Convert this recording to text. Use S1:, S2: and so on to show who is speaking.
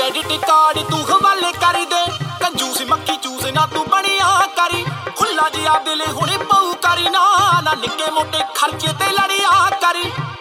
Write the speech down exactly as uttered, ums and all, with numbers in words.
S1: Credit card तू हवाले कर दे, कंजूस मक्खी चूस ना तू बनिया करी। खुला जिया दिल हुणे पऊ करी ना, ना निक्के मोटे खर्चे ते लड़िया करी।